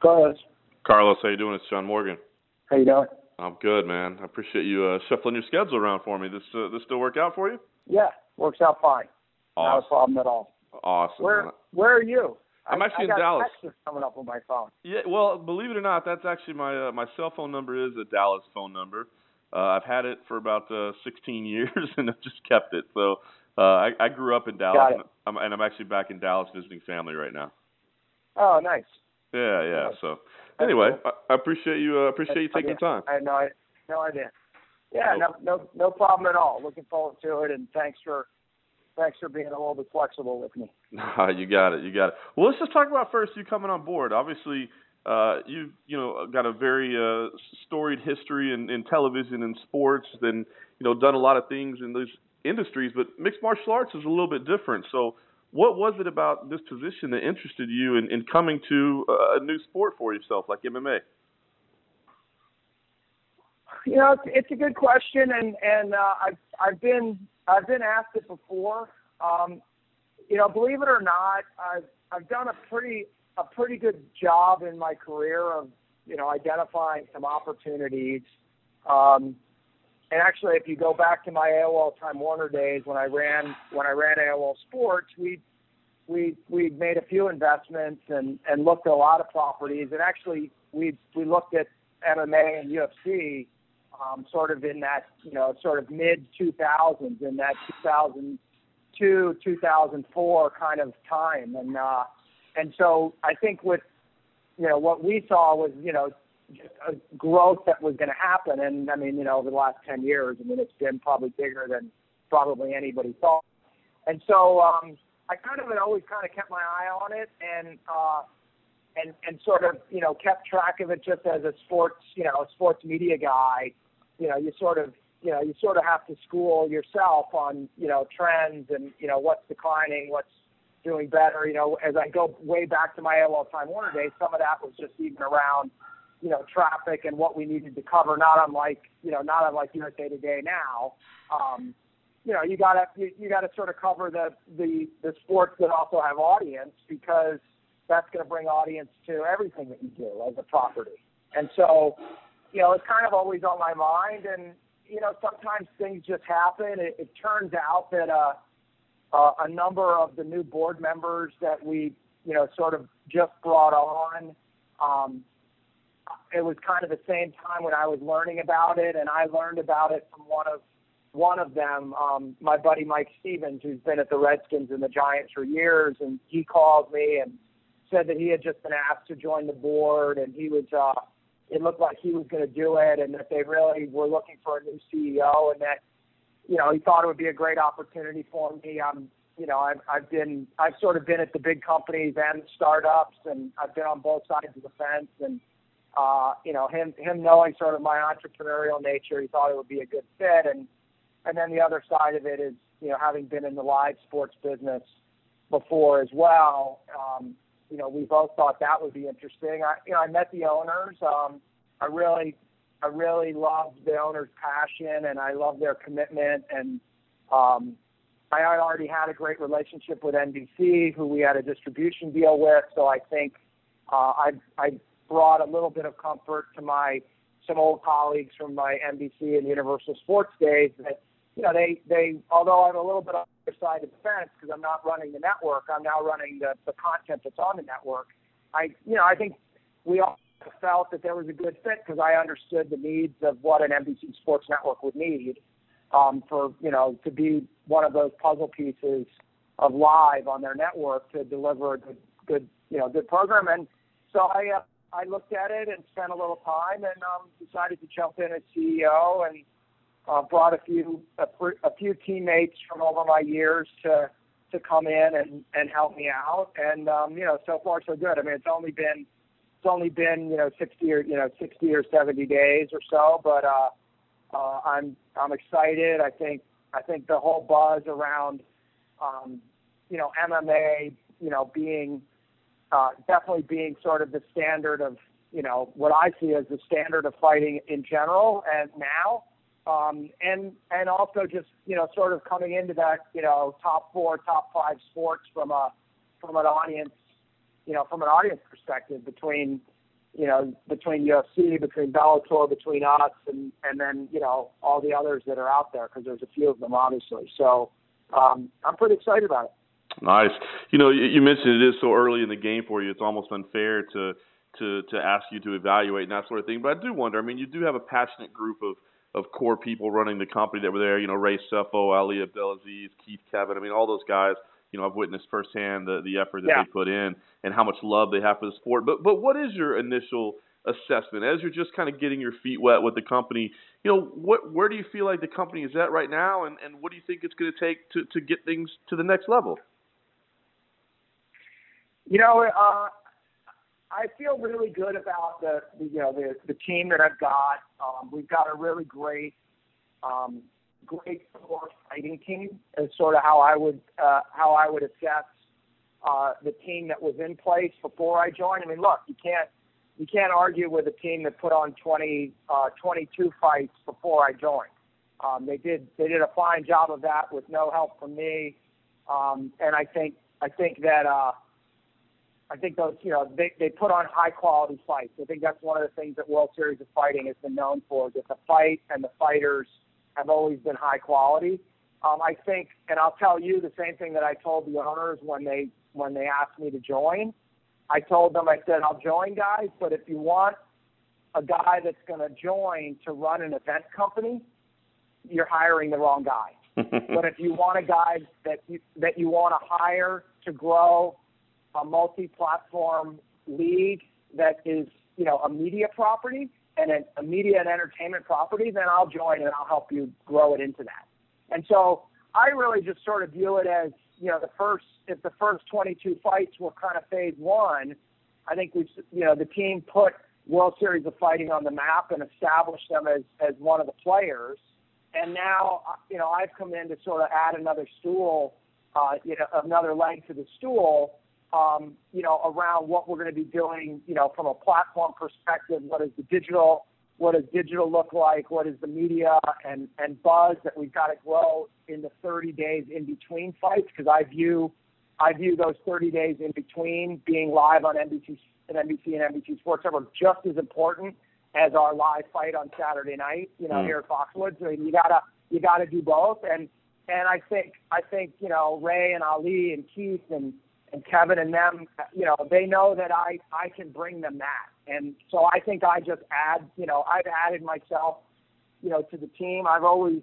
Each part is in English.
Carlos, Carlos, how you doing? It's John Morgan. how you doing? I'm good, man. I appreciate you shuffling your schedule around for me. This still work out for you? Yeah, works out fine. Awesome. Not a problem at all. Awesome. Where are you? I'm actually I in got Dallas. Texas coming up on my phone. Yeah, well, believe it or not, that's actually my cell phone number is a Dallas phone number. I've had it for about 16 years, and I've just kept it. So I grew up in Dallas, and I'm actually back in Dallas visiting family right now. Oh, nice. Yeah. Nice. So anyway, I appreciate you taking the time. I had no idea. Yeah, no problem at all. Looking forward to it, and thanks for being a little bit flexible with me. You got it. Well, let's just talk about first you coming on board. Obviously, you've got a very storied history in television and sports, and done a lot of things in those industries. But mixed martial arts is a little bit different. So, what was it about this position that interested you in coming to a new sport for yourself, like MMA? It's a good question, and I've been asked it before. Believe it or not, I've done a pretty good job in my career of identifying some opportunities. And actually, if you go back to my AOL Time Warner days when I ran AOL Sports, we made a few investments and looked at a lot of properties. And actually, we looked at MMA and UFC sort of in that sort of mid 2000s, in that 2002 2004 kind of time. And so I think what we saw was just a growth that was going to happen. And I mean, over the last 10 years, it's been probably bigger than probably anybody thought. And so I had always kept my eye on it and sort of, kept track of it just as a sports media guy. You sort of have to school yourself on, trends and, what's declining, what's doing better. As I go way back to my AOL Time Warner days, some of that was just even around, traffic and what we needed to cover, not unlike USA Today now. You gotta sort of cover the sports that also have audience, because that's going to bring audience to everything that you do as a property. And so, it's kind of always on my mind, and sometimes things just happen. It turns out that a number of the new board members that we sort of just brought on, it was kind of the same time when I was learning about it, and I learned about it from one of them, my buddy Mike Stevens, who's been at the Redskins and the Giants for years, and he called me and said that he had just been asked to join the board, and he was it looked like he was going to do it, and that they really were looking for a new CEO, and that he thought it would be a great opportunity for me. I've sort of been at the big companies and startups, and I've been on both sides of the fence, and him knowing sort of my entrepreneurial nature, he thought it would be a good fit, and then the other side of it is having been in the live sports business before as well. We both thought that would be interesting. I met the owners. I really loved the owners' passion, and I loved their commitment. And I already had a great relationship with NBC, who we had a distribution deal with. So I think I brought a little bit of comfort to some old colleagues from my NBC and Universal Sports days that they although I'm a little bit on the other side of the fence because I'm not running the network, I'm now running the content that's on the network. I think we all felt that there was a good fit because I understood the needs of what an NBC Sports network would need for to be one of those puzzle pieces of live on their network to deliver a good program. And so I looked at it and spent a little time and decided to jump in as CEO and brought a few teammates from over my years to come in and help me out. And so far so good. I mean, it's only been 60 or 70 days or so, but I'm excited. I think the whole buzz around MMA being definitely being sort of the standard of what I see as the standard of fighting in general and now. And also just, sort of coming into that, top 4, top 5 sports from an audience perspective between, between UFC, between Bellator, between us, and then, all the others that are out there, because there's a few of them, obviously. So I'm pretty excited about it. Nice. You mentioned it is so early in the game for you. It's almost unfair to ask you to evaluate and that sort of thing. But I do wonder. I mean, you do have a passionate group of core people running the company that were there. Ray Sefo, Ali Abdelaziz, Keith Kevin. I mean, all those guys. I've witnessed firsthand the effort that they put in and how much love they have for the sport. But what is your initial assessment as you're just kind of getting your feet wet with the company? Where do you feel like the company is at right now, and what do you think it's going to take to get things to the next level? I feel really good about the team that I've got. We've got a really great core fighting team, is sort of how I would assess the team that was in place before I joined. I mean, look, you can't argue with a team that put on 22 fights before I joined. They did a fine job of that with no help from me, and I think those, they put on high quality fights. I think that's one of the things that World Series of Fighting has been known for, that the fight and the fighters have always been high quality. I think, and I'll tell you the same thing that I told the owners when they asked me to join. I told them, I said, I'll join, guys, but if you want a guy that's going to join to run an event company, you're hiring the wrong guy. But if you want a guy that you want to hire to grow a multi-platform league that is, a media property and a media and entertainment property, then I'll join and I'll help you grow it into that. And so I really just sort of view it as, if the first 22 fights were kind of phase one, I think the team put World Series of Fighting on the map and established them as one of the players. And now, I've come in to sort of add another stool, another leg to the stool, around what we're going to be doing, from a platform perspective. What does digital look like? What is the media and buzz that we've got to grow in the 30 days in between fights? Because I view those 30 days in between being live on NBC and NBC Sports Network just as important as our live fight on Saturday night, here at Foxwoods. I mean, you gotta do both. And I think Ray and Ali and Keith and Kevin and them, they know that I can bring them that. And so I think I just I've added myself, to the team. I've always,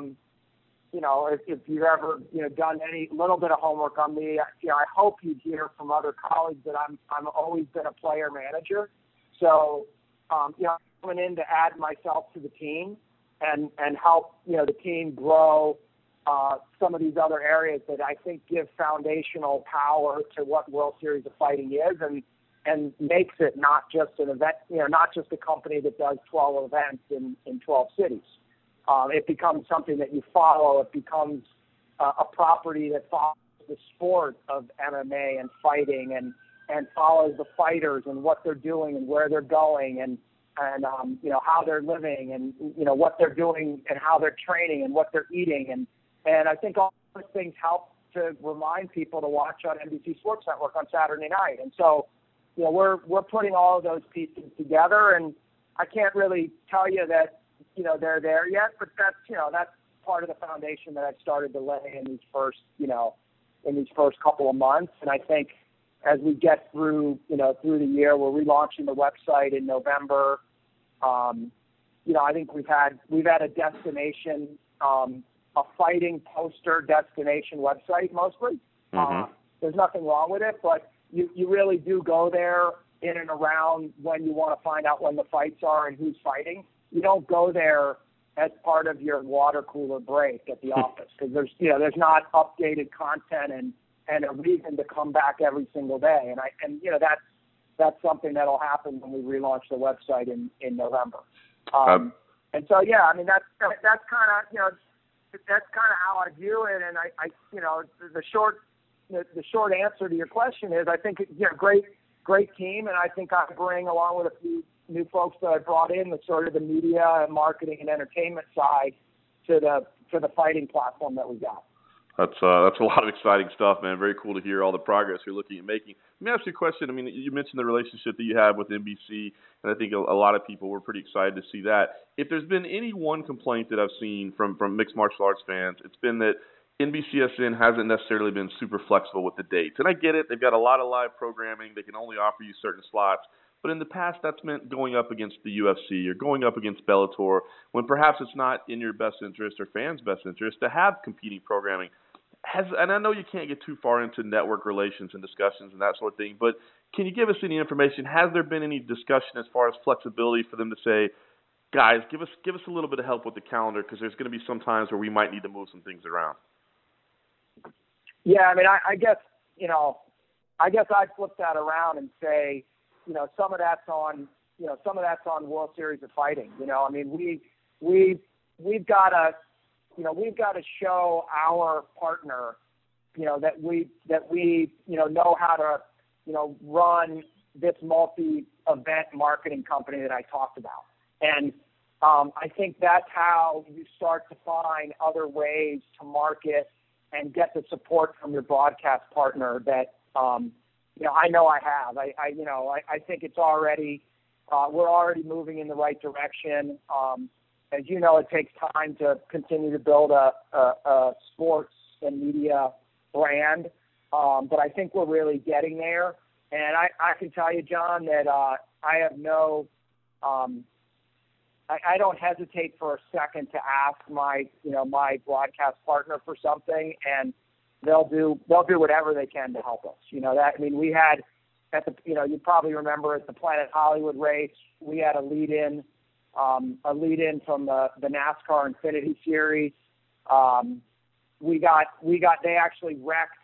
if you've ever, done any little bit of homework on me, I hope you hear from other colleagues that I'm always been a player manager. So, coming in to add myself to the team and help, the team grow some of these other areas that I think give foundational power to what World Series of Fighting is, and makes it not just an event, not just a company that does 12 events in 12 cities. It becomes something that you follow. It becomes a property that follows the sport of MMA and fighting and follows the fighters and what they're doing and where they're going and how they're living and, what they're doing and how they're training and what they're eating. And I think all those things help to remind people to watch on NBC Sports Network on Saturday night. And so, we're putting all of those pieces together, and I can't really tell you that, they're there yet, but that's part of the foundation that I've started to lay in these first couple of months. And I think as we get through the year, we're relaunching the website in November. I think we've had a destination, a fighting poster destination website mostly. Mm-hmm. There's nothing wrong with it, but you really do go there in and around when you want to find out when the fights are and who's fighting. You don't go there as part of your water cooler break at the office, because there's not updated content and a reason to come back every single day. And that's something that'll happen when we relaunch the website in November. And so, I mean, that's kind of, that's kind of how I view it. And the short answer to your question is, I think, great team. And I think I bring, along with a few new folks that I brought in, the sort of the media and marketing and entertainment side to the fighting platform that we got. That's a lot of exciting stuff, man. Very cool to hear all the progress you're looking at making. Let me ask you a question. I mean, you mentioned the relationship that you have with NBC, and I think a lot of people were pretty excited to see that. If there's been any one complaint that I've seen from mixed martial arts fans, it's been that NBCSN hasn't necessarily been super flexible with the dates. And I get it. They've got a lot of live programming. They can only offer you certain slots. But in the past, that's meant going up against the UFC or going up against Bellator when perhaps it's not in your best interest or fans' best interest to have competing programming. And I know you can't get too far into network relations and discussions and that sort of thing, but can you give us any information? Has there been any discussion as far as flexibility for them to say, guys, give us a little bit of help with the calendar because there's going to be some times where we might need to move some things around? Yeah, I mean, I guess I'd flip that around and say, some of that's on World Series of Fighting. I mean, we've got to show our partner, that we know how to, run this multi-event marketing company that I talked about. And I think that's how you start to find other ways to market and get the support from your broadcast partner that, I know I have. I think it's already, we're already moving in the right direction. As you know, it takes time to continue to build a sports and media brand, but I think we're really getting there. And I can tell you, John, that I have I don't hesitate for a second to ask my broadcast partner for something, and they'll do whatever they can to help us. We had you probably remember at the Planet Hollywood race, we had a lead in from the NASCAR Infinity Series. They actually wrecked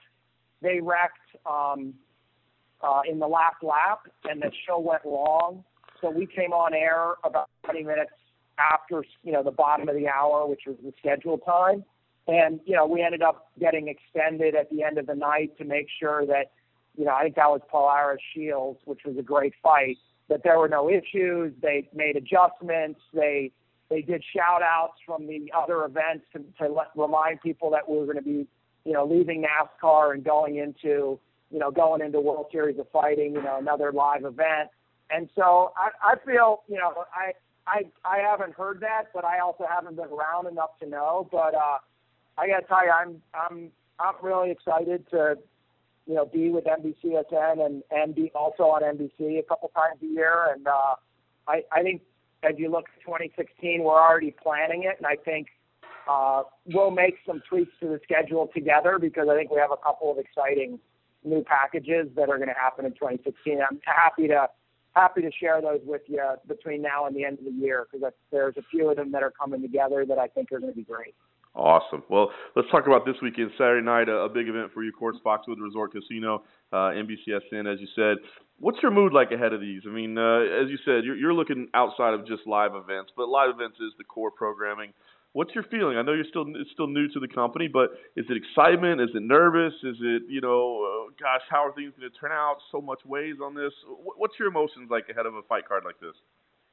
in the last lap, and the show went long. So we came on air about 20 minutes after, the bottom of the hour, which was the scheduled time. And, we ended up getting extended at the end of the night to make sure that, I think that was Polaris Shields, which was a great fight, that there were no issues. They made adjustments. They did shout outs from the other events to remind people that we were going to be, leaving NASCAR and going into World Series of Fighting, another live event. And so I feel, I haven't heard that, but I also haven't been around enough to know. But I got to tell you, I'm really excited to, be with NBCSN and be also on NBC a couple times a year. And I think as you look at 2016, we're already planning it, and I think we'll make some tweaks to the schedule together because I think we have a couple of exciting new packages that are going to happen in 2016. I'm happy to share those with you between now and the end of the year because there's a few of them that are coming together that I think are going to be great. Awesome. Well, let's talk about this weekend, Saturday night, a big event for you, of course, Foxwoods Resort Casino, NBCSN, as you said. What's your mood like ahead of these? I mean, as you said, you're looking outside of just live events, but live events is the core programming. What's your feeling? I know it's still new to the company, but is it excitement? Is it nervous? Is it, gosh, how are things going to turn out? So much weighs on this. What's your emotions like ahead of a fight card like this?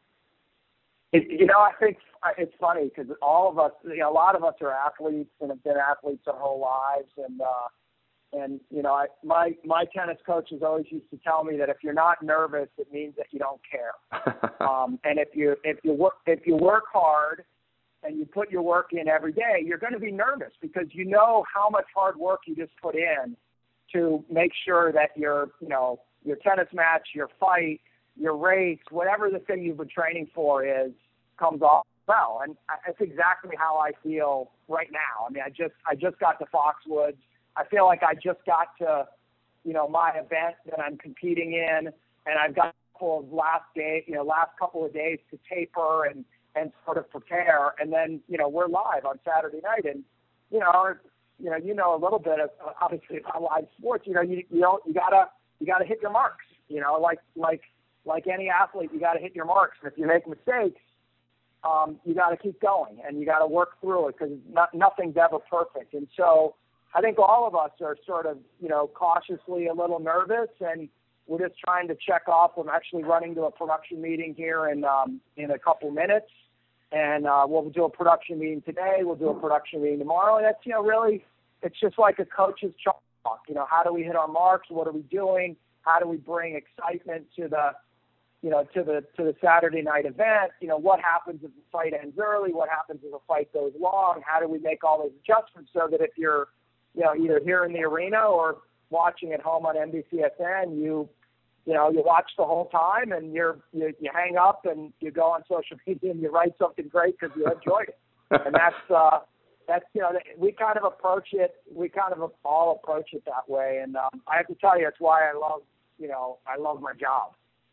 I think it's funny because all of us, a lot of us are athletes and have been athletes our whole lives. And my tennis coaches always used to tell me that if you're not nervous, it means that you don't care. And if you work hard and you put your work in every day, you're going to be nervous because you know how much hard work you just put in to make sure that your tennis match, your fight, your race, whatever the thing you've been training for comes off well. And that's exactly how I feel right now. I mean, I just got to Foxwoods. I feel like I just got to, my event that I'm competing in, and I've got last couple of days to taper and sort of prepare. And then, we're live on Saturday night, and you know a little bit of obviously about live sports. You gotta hit your marks. Like any athlete, you got to hit your marks. And if you make mistakes, you got to keep going and you got to work through it because nothing's ever perfect. And so I think all of us are sort of, cautiously a little nervous, and we're just trying to check off. I'm actually running to a production meeting here in a couple minutes, and we'll do a production meeting today. We'll do a production meeting tomorrow. And that's, really it's just like a coach's chalk. You know, how do we hit our marks? What are we doing? How do we bring excitement to the Saturday night event? You know, what happens if the fight ends early? What happens if the fight goes long? How do we make all those adjustments so that if you're, you know, either here in the arena or watching at home on NBCSN, you watch the whole time and you hang up and you go on social media and you write something great because you enjoyed it. And that's you know, we kind of all approach it that way. And I have to tell you, it's why I love my job.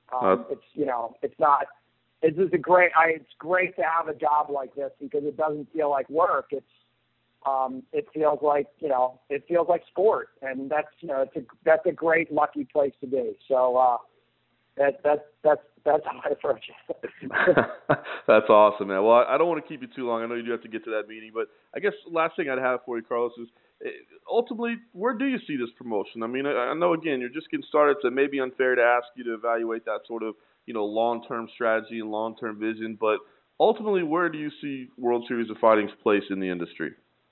It's great to have a job like this because it doesn't feel like work. It feels like sport, and that's a great, lucky place to be. So that's how I approach it. That's awesome, man. Well, I don't want to keep you too long. I know you do have to get to that meeting, but I guess the last thing I'd have for you, Carlos, is ultimately, where do you see this promotion? I mean, I know, again, you're just getting started, so it may be unfair to ask you to evaluate that sort of, you know, long-term strategy and long-term vision, but ultimately, where do you see World Series of Fighting's place in the industry?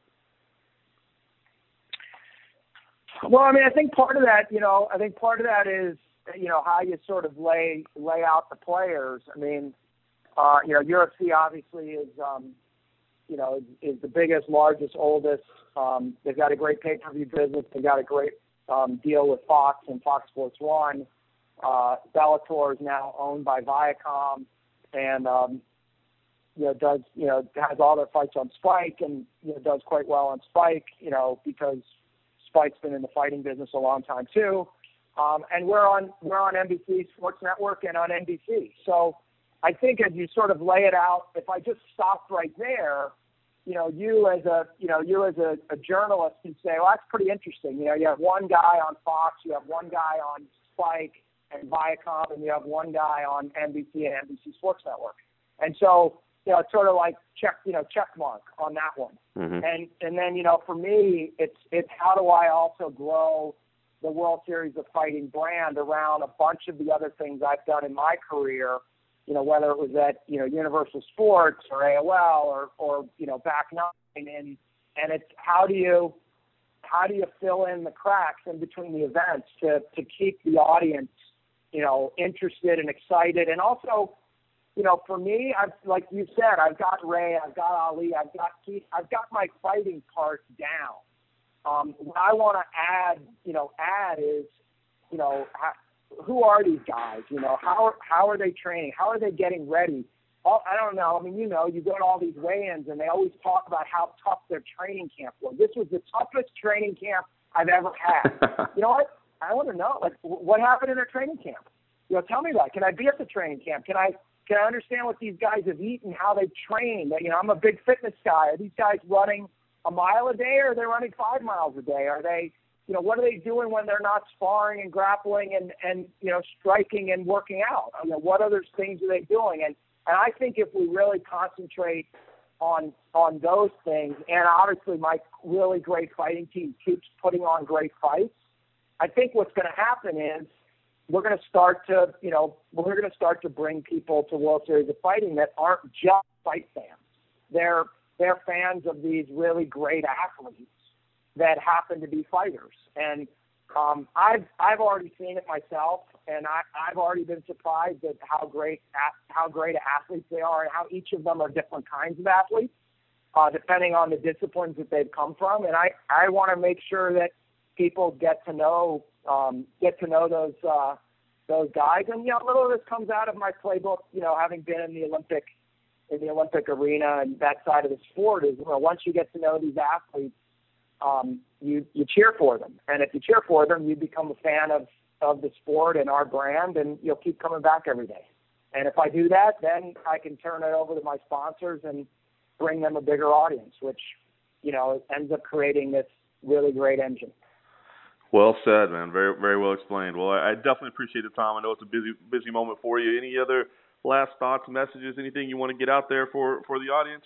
Well, I mean, I think part of that is, you know, how you sort of lay out the players. I mean, UFC obviously is the biggest, largest, oldest. They've got a great pay-per-view business. They've got a great deal with Fox and Fox Sports 1. Bellator is now owned by Viacom, and has all their fights on Spike, and does quite well on Spike, because Spike's been in the fighting business a long time too. And we're on NBC Sports Network and on NBC. So I think as you sort of lay it out, if I just stopped right there, you as a journalist can say, well, that's pretty interesting. You have one guy on Fox, you have one guy on Spike and Viacom, and you have one guy on NBC and NBC Sports Network. And so, it's sort of like check mark on that one. Mm-hmm. And then, for me, it's how do I also grow the World Series of Fighting brand around a bunch of the other things I've done in my career, whether it was at, Universal Sports or AOL or Back Nine, and it's how do you fill in the cracks in between the events to keep the audience, interested and excited. And also, for me, like you said, I've got Ray, I've got Ali, I've got Keith, I've got my fighting part down. What I want to add is, who are these guys? How are they training? How are they getting ready? I don't know. I mean, you go to all these weigh-ins, and they always talk about how tough their training camp was. This was the toughest training camp I've ever had. You know what? I want to know, what happened in their training camp? Tell me that. Can I be at the training camp? Can I understand what these guys have eaten, how they've trained? I'm a big fitness guy. Are these guys running a mile a day, or are they running 5 miles a day? Are they, what are they doing when they're not sparring and grappling and striking and working out? What other things are they doing? And I think if we really concentrate on those things, and obviously my really great fighting team keeps putting on great fights, I think what's going to happen is we're going to start to bring people to World Series of Fighting that aren't just fight fans. They're fans of these really great athletes that happen to be fighters. And I've already seen it myself, and I've already been surprised at how great athletes they are, and how each of them are different kinds of athletes, depending on the disciplines that they've come from. And I want to make sure that people get to know those guys. And a little of this comes out of my playbook, having been in the Olympic arena and that side of the sport is, once you get to know these athletes, you cheer for them. And if you cheer for them, you become a fan of the sport and our brand, and you'll keep coming back every day. And if I do that, then I can turn it over to my sponsors and bring them a bigger audience, which, ends up creating this really great engine. Well said, man. Very, very well explained. Well, I definitely appreciate the time. I know it's a busy moment for you. Any other last thoughts, messages, anything you want to get out there for the audience?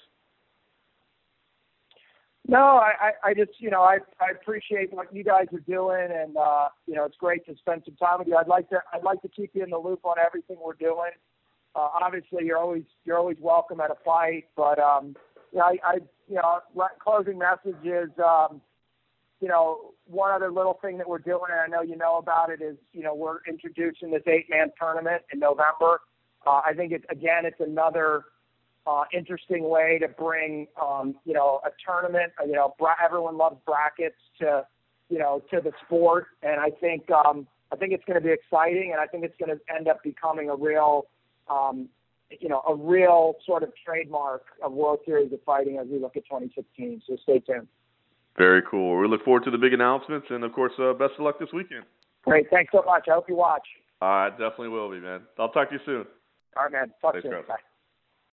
No, I just, I appreciate what you guys are doing, and it's great to spend some time with you. I'd like to keep you in the loop on everything we're doing. Obviously, you're always welcome at a fight, but closing message is, one other little thing that we're doing, and I know you know about it, is, we're introducing this 8-man tournament in November. I think it's another interesting way to bring, a tournament. Everyone loves brackets to the sport, and I think it's going to be exciting, and I think it's going to end up becoming a real sort of trademark of World Series of Fighting as we look at 2016. So stay tuned. Very cool. We look forward to the big announcements, and of course, best of luck this weekend. Great. Thanks so much. I hope you watch. I definitely will be, man. I'll talk to you soon. All right, man. Talk Thanks, soon. Chris. Bye.